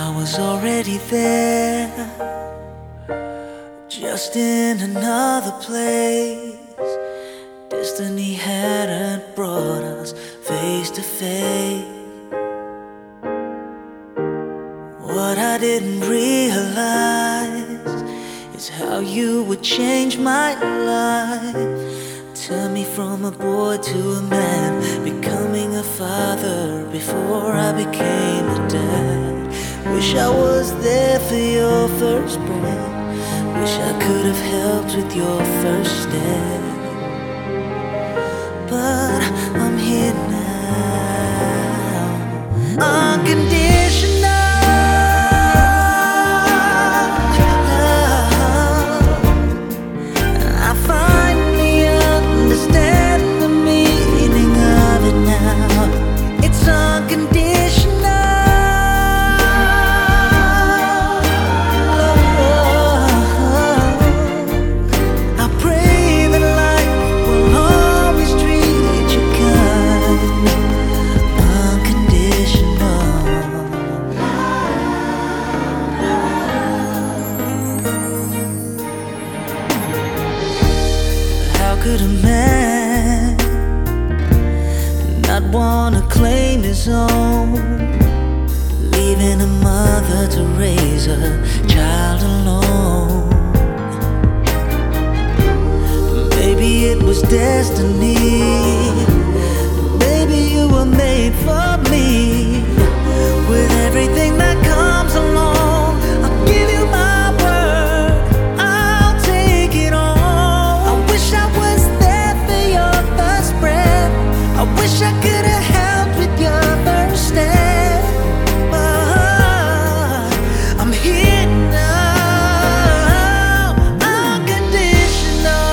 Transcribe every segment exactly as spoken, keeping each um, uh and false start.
I was already there, just in another place. Destiny hadn't brought us face to face. What I didn't realize is how you would change my life. Turn me from a boy to a man, becoming a father before I became a dad. Wish I was there for your first breath. Wish I could have helped with your first step. But I'm here now, unconditional. I finally understand the meaning of it now. It's unconditional. I pray that life will always treat you kind. Unconditional. How could a man not wanna claim his own, leaving a mother to raise a child alone? Maybe it was destiny. Maybe you were made for me. With everything that comes along, I'll give you my word, I'll take it all. I wish I was there for your first breath. I wish I could have helped with your first step. But I'm here now, unconditional.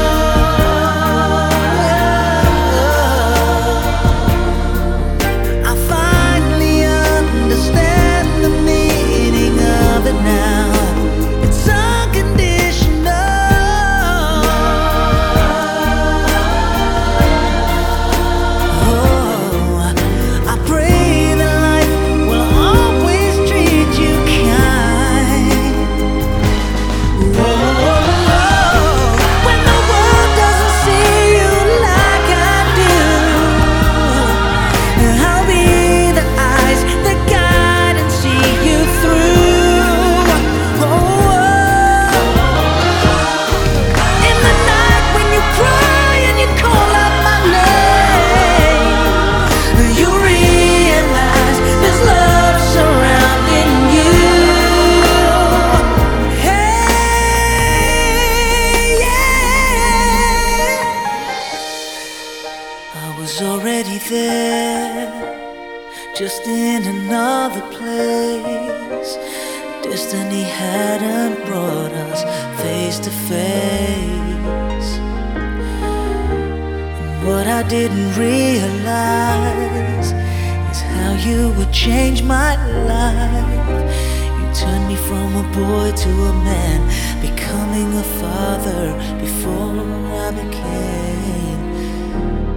I finally understand the meaning of it now. It's unconditional. Oh, I pray that life will always treat you kind. Whoa, when the world doesn't see you like I do, I'll be the eyes that guide and see you through. Oh, in the night when you cry and you call out my name, you realize there's love surrounding you. Hey, yeah. I was already there, just in another place. Destiny hadn't brought us face to face. And what I didn't realize is how you would change my life. You turned me from a boy to a man, becoming a father before I became